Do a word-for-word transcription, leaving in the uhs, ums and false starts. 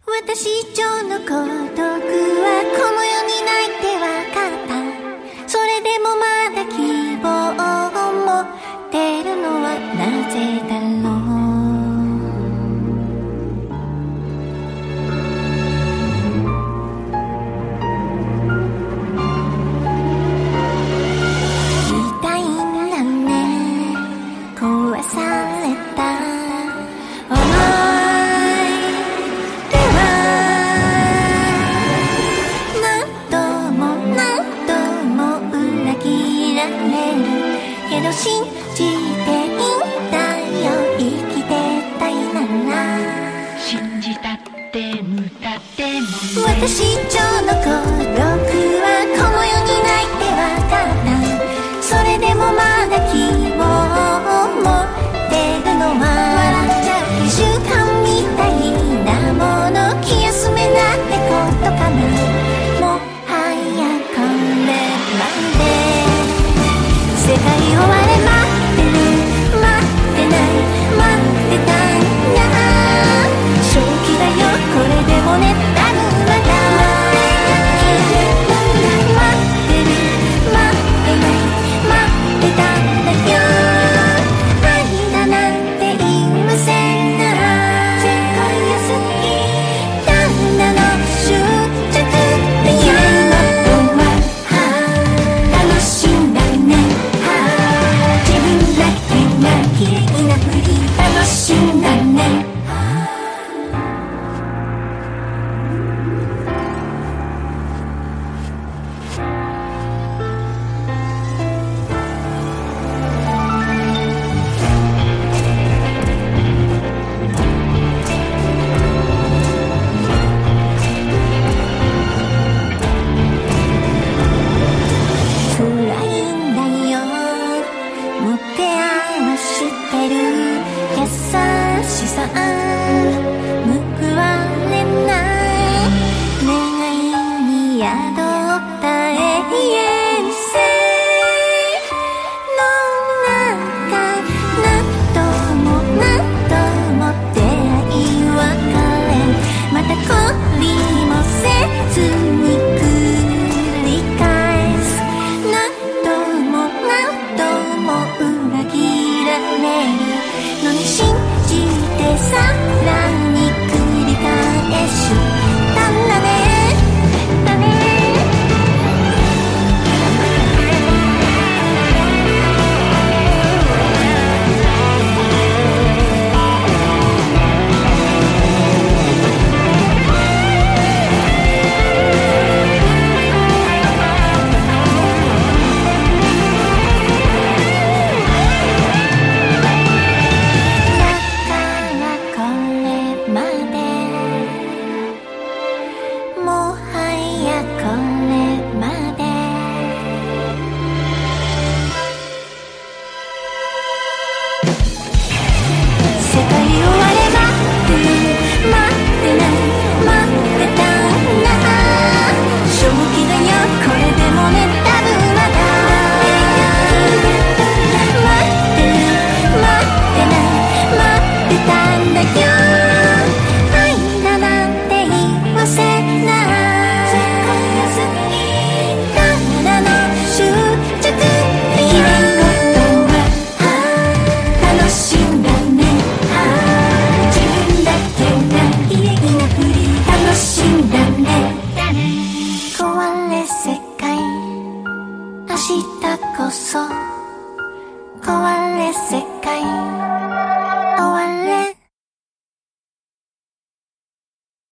私蝶の孤独はこの世にないってわかった。それでもまだ希望を持ってるのはなぜだろう。痛いんだね、壊された想いでは何度も何度も裏切られるけど信じていいんだよ、生きてたいなら信じたって無駄でも私蝶の孤独はこの世にないってわかった。それでもまだ希望を持ってるのはにしゅうかんみたいなもの、気休めなってことかな。もはやこれまで世界終われ待ってる待ってない待ってたんだ。正気だよこれでもね、多分まだ待ってる待ってない待ってたんだよ。愛だなんて言いませんが世界が好き旦那の執着っていうのは楽しんだね。自分だけが綺麗なふり楽しんだね。辛いんだよ持て余してる優しさ報われない願いに宿った永遠性の中何度も何度も出会い別れまた懲りもせずに繰り返す。何度も何度も裏切られるのに信じてさらに繰り返したんだねだね。だからこれまでもはやこれまで世界終われ待ってる待ってない待ってたんだ。正気だよこれでもね、多分まだ待ってる待ってない待ってたんだよ。愛だなんて言わせない世界が好き旦那の執着っていうことは楽しんだね。自分だけが綺麗なふり楽しんだね。壊れ世界明日こそ壊れ世界